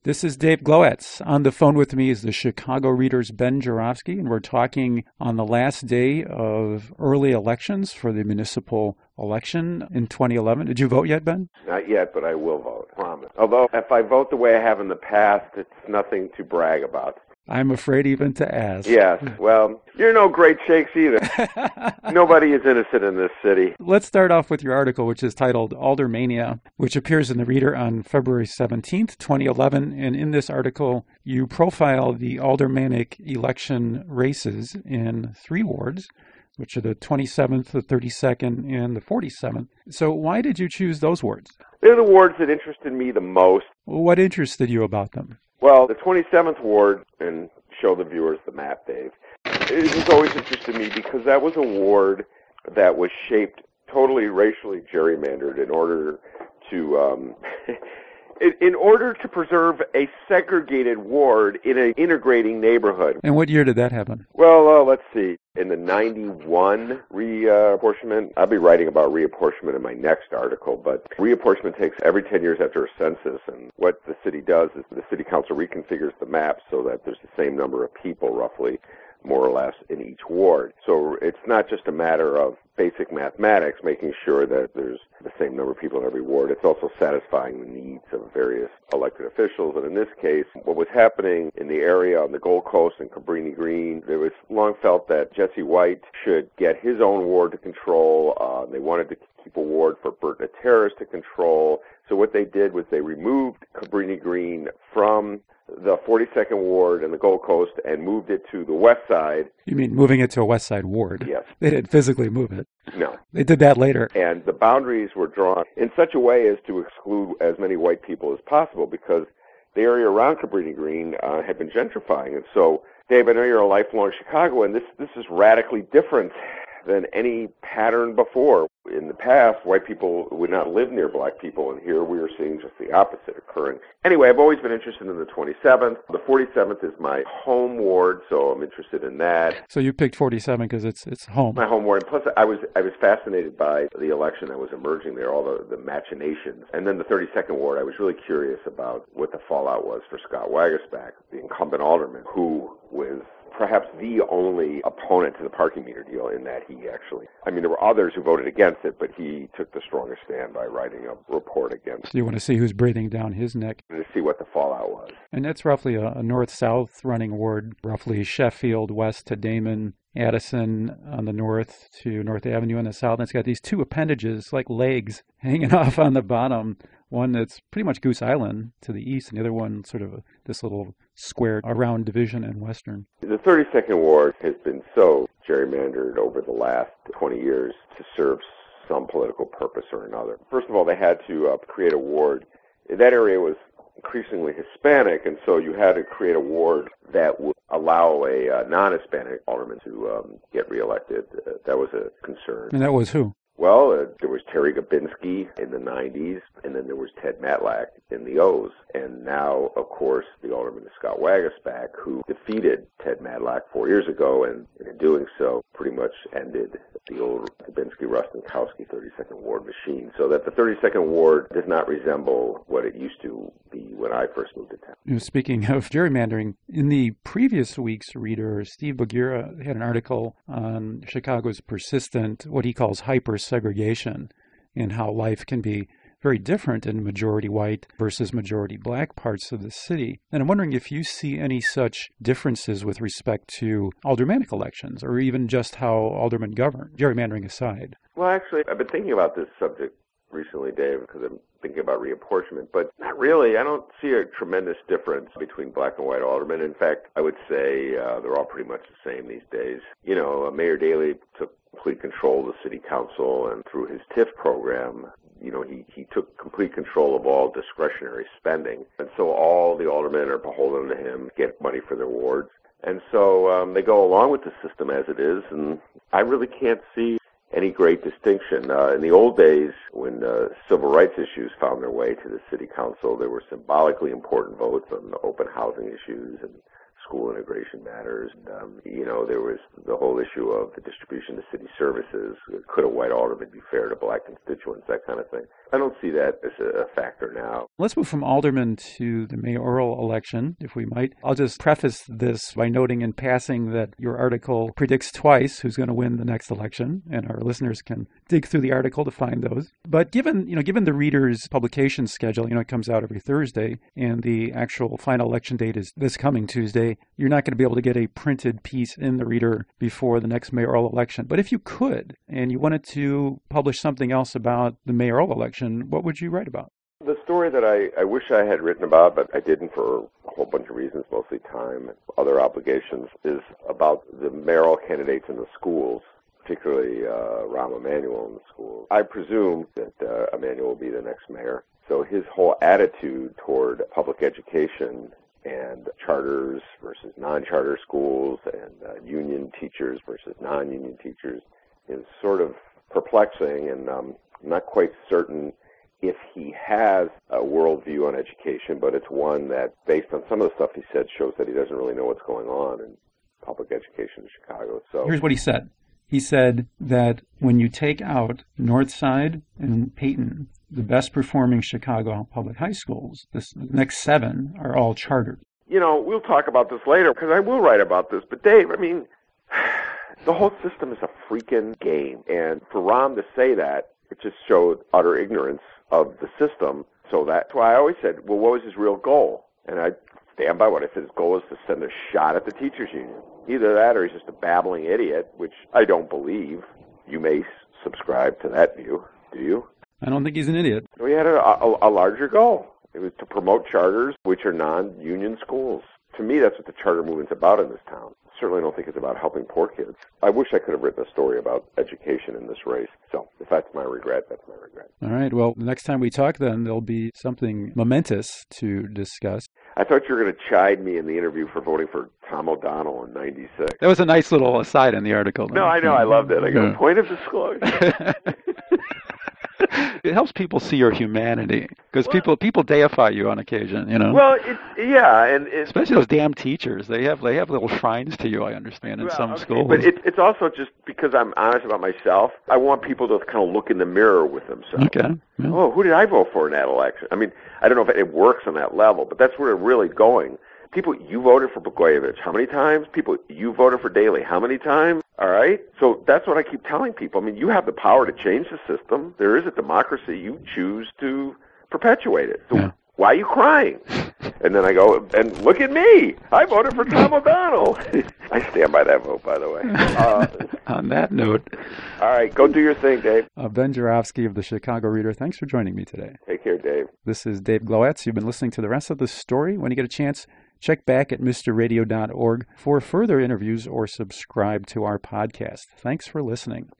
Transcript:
This is Dave Glowacz. On the phone with me is the Chicago Reader's Ben Joravsky, and we're talking on the last day of early elections for the municipal election in 2011. Did you vote yet, Ben? Not yet, but I will vote, I promise. Although, if I vote the way I have in the past, it's nothing to brag about. I'm afraid even to ask. Yes, well, you're no great shakes either. Nobody is innocent in this city. Let's start off with your article, which is titled Aldermania, which appears in the Reader on February 17th, 2011. And in this article, you profile the aldermanic election races in 3 wards, which are the 27th, the 32nd, and the 47th. So why did you choose those wards? They're the wards that interested me the most. What interested you about them? Well, the 27th ward, and show the viewers the map, Dave, it was always interested me because that was a ward that was shaped totally racially gerrymandered in order to preserve a segregated ward in an integrating neighborhood. And what year did that happen? Well, let's see. In the 91 reapportionment, I'll be writing about reapportionment in my next article, but reapportionment takes every 10 years after a census, and what the city does is the city council reconfigures the map so that there's the same number of people, roughly, more or less, in each ward. So it's not just a matter of basic mathematics, making sure that there's the same number of people in every ward. It's also satisfying the needs of various elected officials. And in this case, what was happening in the area on the Gold Coast and Cabrini Green, it was long felt that Jesse White should get his own ward to control. They wanted to keep a ward for Bert Nateras to control. So what they did was they removed Cabrini Green from the 42nd Ward and the Gold Coast and moved it to the west side. You mean moving it to a west side ward? Yes. They didn't physically move it. No. They did that later. And the boundaries were drawn in such a way as to exclude as many white people as possible because the area around Cabrini Green had been gentrifying. And so, Dave, I know you're a lifelong Chicagoan. This is radically different than any pattern before. In the past, white people would not live near black people, and here we are seeing just the opposite occurring. Anyway, I've always been interested in the 27th. The 47th is my home ward, so I'm interested in that. So you picked 47 because it's home. My home ward. Plus, I was fascinated by the election that was emerging there, all the machinations. And then the 32nd ward, I was really curious about what the fallout was for Scott Waguespack, the incumbent alderman, who was perhaps the only opponent to the parking meter deal in that there were others who voted against it, but he took the strongest stand by writing a report against it. So you want to see who's breathing down his neck. To see what the fallout was. And that's roughly a north-south running ward, roughly Sheffield west to Damon, Addison on the north to North Avenue on the south. And it's got these 2 appendages, like legs, hanging off on the bottom. One that's pretty much Goose Island to the east, and the other one sort of this little square around Division and Western. The 32nd Ward has been so gerrymandered over the last 20 years to serve some political purpose or another. First of all, they had to create a ward. That area was increasingly Hispanic, and so you had to create a ward that would allow a non-Hispanic alderman to get reelected. That was a concern. And that was who? Well, there was Terry Gabinski in the 90s, and then there was Ted Matlack in the O's. And now, of course, the alderman is Scott Waguespack, who defeated Ted Matlack 4 years ago, and in doing so, pretty much ended the old Gabinski-Rostenkowski 32nd Ward machine. So that the 32nd Ward does not resemble what it used to be when I first moved to town. Speaking of gerrymandering, in the previous week's Reader, Steve Bagura had an article on Chicago's persistent, what he calls hyper-segregation, and how life can be very different in majority white versus majority black parts of the city. And I'm wondering if you see any such differences with respect to aldermanic elections, or even just how aldermen govern, gerrymandering aside. Well, actually, I've been thinking about this subject recently, Dave, because I'm thinking about reapportionment, but not really. I don't see a tremendous difference between black and white aldermen. In fact, I would say they're all pretty much the same these days. You know, Mayor Daley took complete control of the city council, and through his TIF program, you know, he took complete control of all discretionary spending. And so all the aldermen are beholden to him, get money for their wards. And so they go along with the system as it is, and I really can't see any great distinction. In the old days, when civil rights issues found their way to the city council, there were symbolically important votes on the open housing issues and school integration matters. You know, there was the whole issue of the distribution of city services. Could a white alderman be fair to black constituents, that kind of thing. I don't see that as a factor now. Let's move from alderman to the mayoral election, if we might. I'll just preface this by noting in passing that your article predicts twice who's going to win the next election, and our listeners can dig through the article to find those. But given the reader's publication schedule, it comes out every Thursday, and the actual final election date is this coming Tuesday, you're not going to be able to get a printed piece in the reader before the next mayoral election. But if you could, and you wanted to publish something else about the mayoral election, what would you write about? The story that I wish I had written about, but I didn't for a whole bunch of reasons, mostly time and other obligations, is about the mayoral candidates in the schools, particularly Rahm Emanuel in the schools. I presume that Emanuel will be the next mayor. So his whole attitude toward public education and charters versus non-charter schools and union teachers versus non-union teachers is sort of perplexing, and I'm not quite certain if he has a worldview on education, but it's one that, based on some of the stuff he said, shows that he doesn't really know what's going on in public education in Chicago. So here's what he said. He said that when you take out Northside and Peyton, the best performing Chicago public high schools, the next 7 are all chartered. We'll talk about this later, because I will write about this. But Dave, the whole system is a freaking game. And for Rahm to say that, it just showed utter ignorance of the system. So that's why I always said, well, what was his real goal? And I stand by what I said. His goal is to send a shot at the teachers union. Either that or he's just a babbling idiot, which I don't believe. You may subscribe to that view. Do you? I don't think he's an idiot. We had a larger goal. It was to promote charters, which are non-union schools. To me, that's what the charter movement's about in this town. Certainly don't think it's about helping poor kids. I wish I could have written a story about education in this race. So if that's my regret, that's my regret. All right. Well, the next time we talk, then, there'll be something momentous to discuss. I thought you were going to chide me in the interview for voting for Tom O'Donnell in '96. That was a nice little aside in the article. No, I know. I loved it. I go, point of disclosure. It helps people see your humanity, because people deify you on occasion, Well, and especially those damn teachers. They have little shrines to you, I understand, in some schools. But it's also just because I'm honest about myself. I want people to kind of look in the mirror with themselves. Okay. Yeah. Oh, who did I vote for in that election? I don't know if it works on that level, but that's where it's really going. People, you voted for Blagojevich. How many times? People, you voted for Daley. How many times? All right? So that's what I keep telling people. You have the power to change the system. There is a democracy. You choose to perpetuate it. So why are you crying? And then I go, and look at me. I voted for Tom O'Donnell. I stand by that vote, by the way. On that note. All right, go do your thing, Dave. Ben Joravsky of the Chicago Reader, thanks for joining me today. Take care, Dave. This is Dave Glowacz. You've been listening to the rest of the story. When you get a chance, check back at mrradio.org for further interviews or subscribe to our podcast. Thanks for listening.